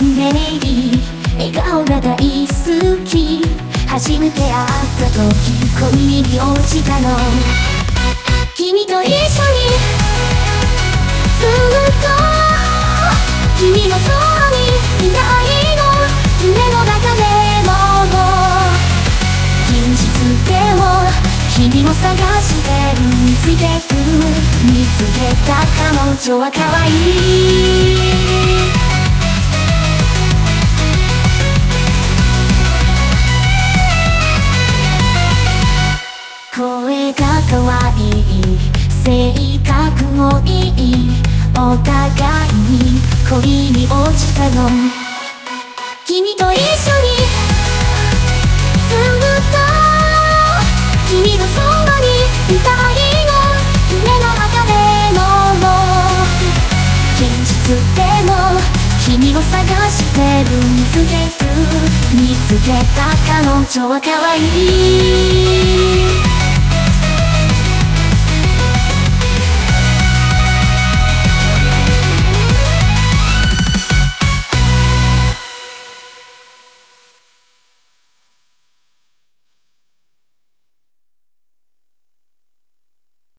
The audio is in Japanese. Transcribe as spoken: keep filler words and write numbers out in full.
メリー笑顔が大好き。初めて会った時恋に落ちたの。君と一緒にずっと君のそばにいたいの。夢の中でも現実でも君を探してる。見つける見つけた彼女は可愛い。声が可愛い性格もいい。お互いに恋に落ちたの。君と一緒にずっと君のそばにいたいの。夢の中でも現実でも君を探してる。見つける見つけた彼女は可愛い。